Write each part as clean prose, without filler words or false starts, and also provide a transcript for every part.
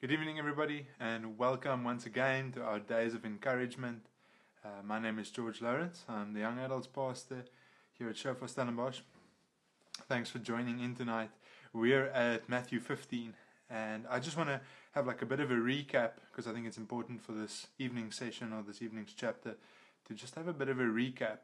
Good evening, everybody, and welcome once again to our Days of Encouragement. My name is George Lawrence. I'm the Young Adults Pastor here at Shofar Stellenbosch. Thanks for joining in tonight. We're at Matthew 15, and I just want to have like a bit of a recap because I think it's important for this evening session or this evening's chapter to just have a bit of a recap.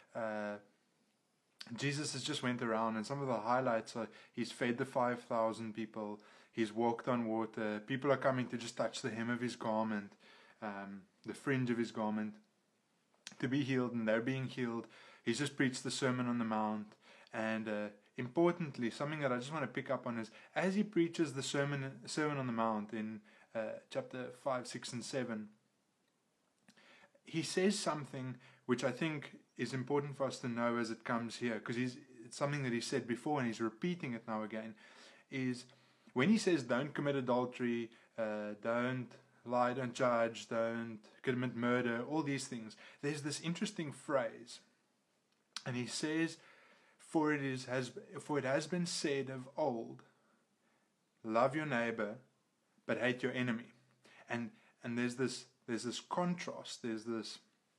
Jesus has just went around, and some of the highlights are he's fed the 5,000 people, he's walked on water, people are coming to just touch the hem of his garment, the fringe of his garment, to be healed, and they're being healed. He's just preached the Sermon on the Mount, and importantly, something that I just want to pick up on is, as he preaches the Sermon on the Mount in chapter 5, 6, and 7, he says something which I think is important for us to know as it comes here, because it's something that he said before and he's repeating it now again, is when he says don't commit adultery, don't lie, don't judge, don't commit murder, all these things, there's this interesting phrase, and he says, for it has been said of old, love your neighbor but hate your enemy. And there's this contrast, there's this,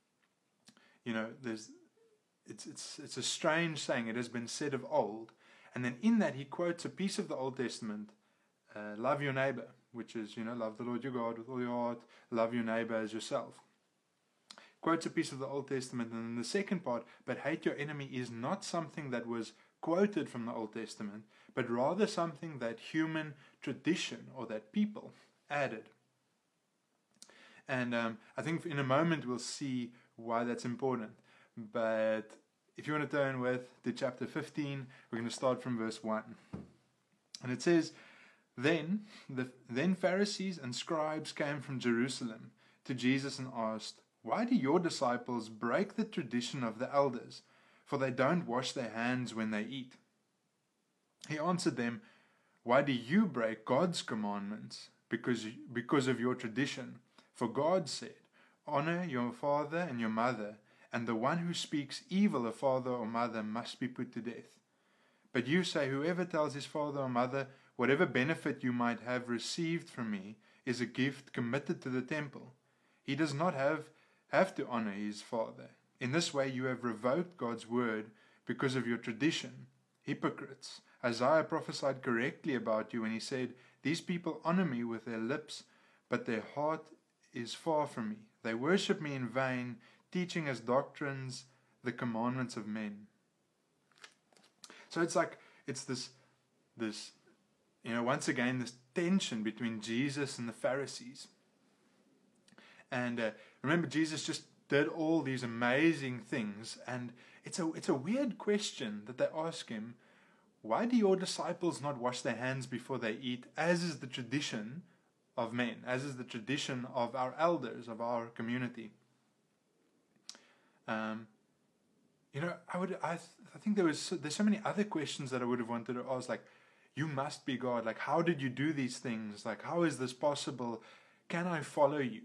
it's a strange saying, it has been said of old, and then in that he quotes a piece of the Old Testament, love your neighbor, which is, love the Lord your God with all your heart, love your neighbor as yourself. Quotes a piece of the Old Testament, and then the second part, but hate your enemy, is not something that was quoted from the Old Testament, but rather something that human tradition or that people added. And I think in a moment we'll see why that's important. But if you want to turn with to chapter 15, we're going to start from verse 1. And it says, Then Pharisees and scribes came from Jerusalem to Jesus and asked, Why do your disciples break the tradition of the elders? For they don't wash their hands when they eat. He answered them, Why do you break God's commandments? Because of your tradition. For God said, Honor your father and your mother, and the one who speaks evil of father or mother must be put to death. But you say, Whoever tells his father or mother, whatever benefit you might have received from me is a gift committed to the temple. He does not have to honor his father. In this way you have revoked God's word because of your tradition. Hypocrites! Isaiah prophesied correctly about you when he said, These people honor me with their lips, but their heart is far from me. They worship me in vain, teaching as doctrines the commandments of men. So it's this once again, this tension between Jesus and the Pharisees. And remember, Jesus just did all these amazing things, and it's a weird question that they ask him. Why do your disciples not wash their hands before they eat, as is the tradition of men, as is the tradition of our elders, of our community? I think there's so many other questions that I would have wanted to ask, like, you must be God, like, how did you do these things? Like, how is this possible? Can I follow you?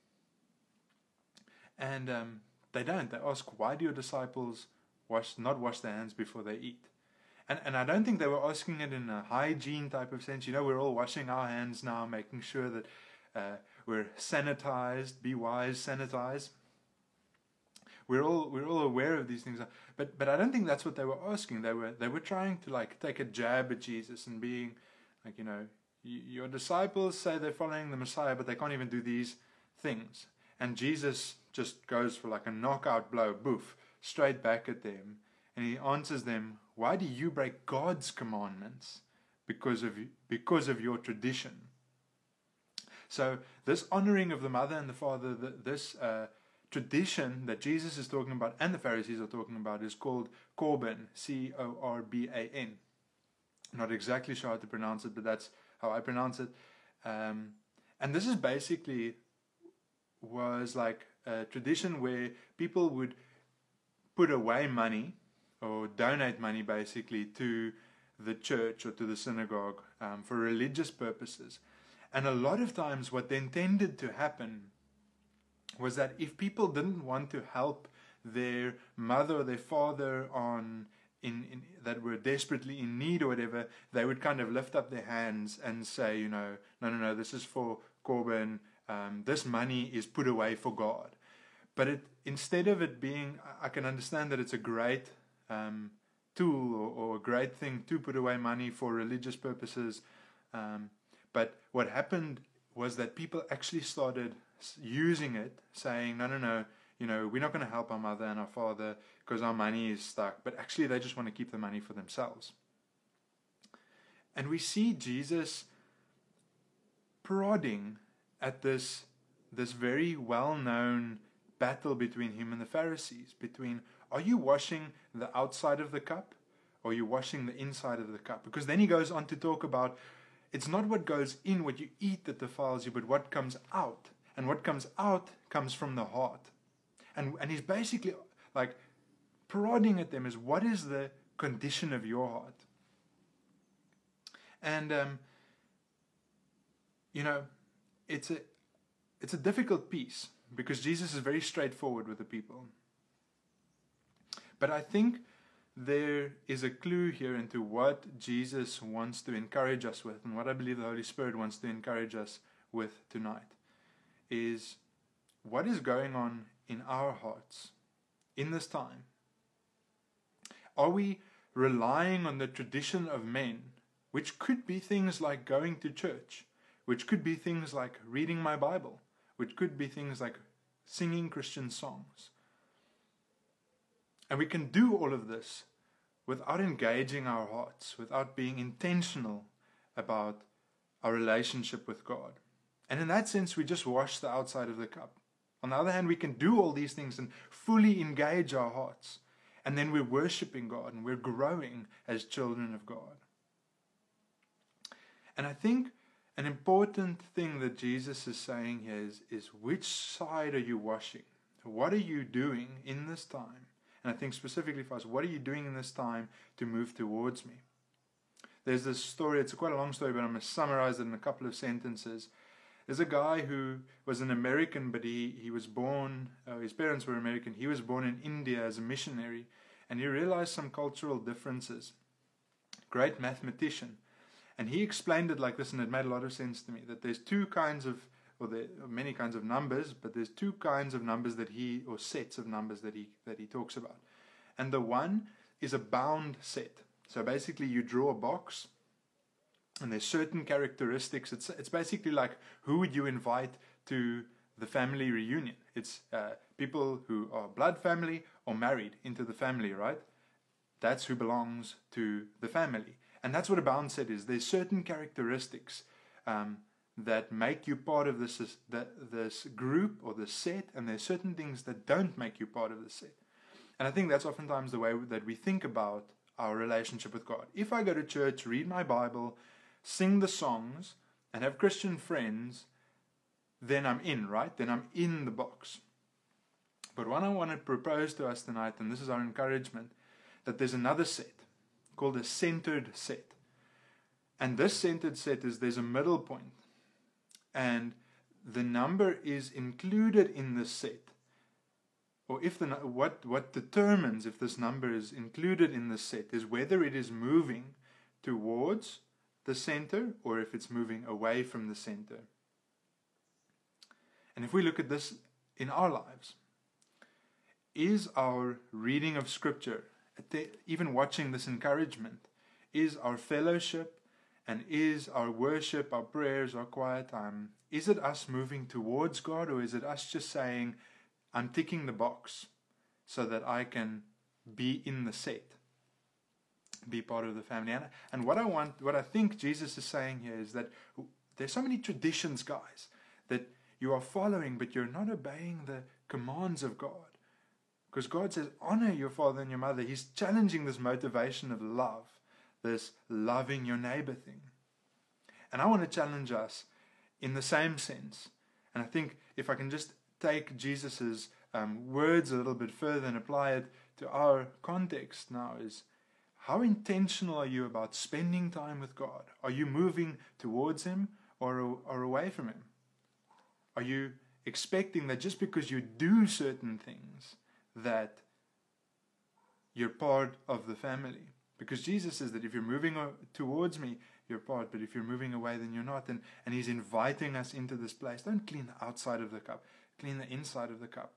And they don't. They ask, why do your disciples not wash their hands before they eat? And I don't think they were asking it in a hygiene type of sense. We're all washing our hands now, making sure that we're sanitized. Be wise, sanitize. We're all aware of these things, but I don't think that's what they were asking. They were trying to take a jab at Jesus and being like, your disciples say they're following the Messiah, but they can't even do these things. And Jesus just goes for like a knockout blow, boof, straight back at them, and he answers them, why do you break God's commandments? Because of your tradition. So this honoring of the mother and the father, this tradition that Jesus is talking about and the Pharisees are talking about is called Corban, C-O-R-B-A-N. I'm not exactly sure how to pronounce it, but that's how I pronounce it. And this is basically was like a tradition where people would put away money or donate money basically to the church or to the synagogue for religious purposes. And a lot of times what then tended to happen was that if people didn't want to help their mother or their father on that were desperately in need or whatever, they would kind of lift up their hands and say, no, this is for Corbin. This money is put away for God. But instead of it being, I can understand that it's a great tool or a great thing to put away money for religious purposes. But what happened was that people actually started using it, saying, no, we're not going to help our mother and our father because our money is stuck. But actually, they just want to keep the money for themselves. And we see Jesus prodding at this very well-known battle between him and the Pharisees, between, are you washing the outside of the cup or are you washing the inside of the cup? Because then he goes on to talk about, it's not what goes in, what you eat, that defiles you, but what comes out. And what comes out comes from the heart. And he's basically like prodding at them is, what is the condition of your heart? And, it's a difficult piece because Jesus is very straightforward with the people. But I think there is a clue here into what Jesus wants to encourage us with, and what I believe the Holy Spirit wants to encourage us with tonight, is what is going on in our hearts in this time. Are we relying on the tradition of men, which could be things like going to church, which could be things like reading my Bible, which could be things like singing Christian songs? And we can do all of this without engaging our hearts, without being intentional about our relationship with God. And in that sense, we just wash the outside of the cup. On the other hand, we can do all these things and fully engage our hearts. And then we're worshiping God and we're growing as children of God. And I think an important thing that Jesus is saying here is which side are you washing? What are you doing in this time? And I think specifically for us, what are you doing in this time to move towards me? There's this story, it's quite a long story, but I'm going to summarize it in a couple of sentences. There's a guy who was an American, but he was born, his parents were American. He was born in India as a missionary, and he realized some cultural differences. Great mathematician. And he explained it like this, and it made a lot of sense to me, that there's two kinds of, or there are many kinds of numbers, but there's two kinds of numbers or sets of numbers that he talks about. And the one is a bound set. So basically you draw a box, and there's certain characteristics. It's basically like, who would you invite to the family reunion? It's people who are blood family or married into the family, right? That's who belongs to the family. And that's what a bound set is. There's certain characteristics that make you part of this group or this set, and there's certain things that don't make you part of the set. And I think that's oftentimes the way that we think about our relationship with God. If I go to church, read my Bible, sing the songs, and have Christian friends, then I'm in, right? Then I'm in the box. But what I want to propose to us tonight, and this is our encouragement, that there's another set called a centered set. And this centered set is, there's a middle point, and the number is included in this set. Or if what determines if this number is included in the set is whether it is moving towards the center or if it's moving away from the center. And if we look at this in our lives, is our reading of Scripture, even watching this encouragement, is our fellowship and is our worship, our prayers, our quiet time, is it us moving towards God, or is it us just saying, I'm ticking the box so that I can be in the set, be part of the family? And what I think Jesus is saying here is that there's so many traditions, guys, that you are following, but you're not obeying the commands of God. Because God says, honor your father and your mother. He's challenging this motivation of love, this loving your neighbor thing. And I want to challenge us in the same sense. And I think if I can just take Jesus's words a little bit further and apply it to our context now, is how intentional are you about spending time with God? Are you moving towards Him or away from Him? Are you expecting that just because you do certain things that you're part of the family. Because Jesus says that if you're moving towards me, you're part, but if you're moving away, then you're not. And He's inviting us into this place. Don't clean the outside of the cup, clean the inside of the cup.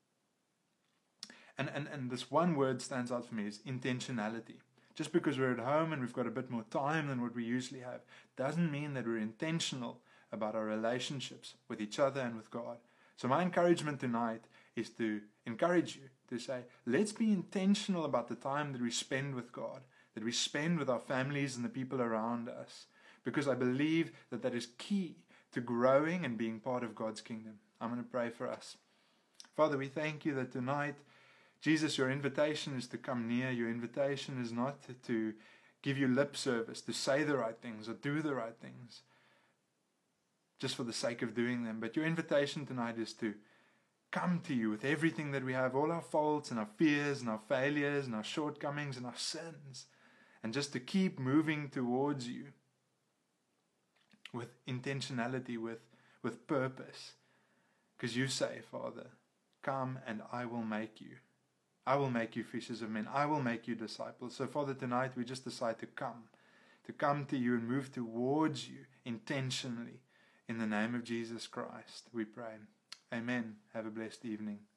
And this one word stands out for me is intentionality. Just because we're at home and we've got a bit more time than what we usually have, doesn't mean that we're intentional about our relationships with each other and with God. So my encouragement tonight is to encourage you to say, let's be intentional about the time that we spend with God, that we spend with our families and the people around us, because I believe that that is key to growing and being part of God's kingdom. I'm going to pray for us. Father, we thank you that tonight, Jesus, your invitation is to come near. Your invitation is not to give you lip service, to say the right things or do the right things just for the sake of doing them. But your invitation tonight is to come to you with everything that we have, all our faults and our fears and our failures and our shortcomings and our sins, and just to keep moving towards you with intentionality, with purpose. Because you say, Father, come and I will make you. I will make you fishers of men. I will make you disciples. So, Father, tonight we just decide to come to you and move towards you intentionally. In the name of Jesus Christ, we pray. Amen. Have a blessed evening.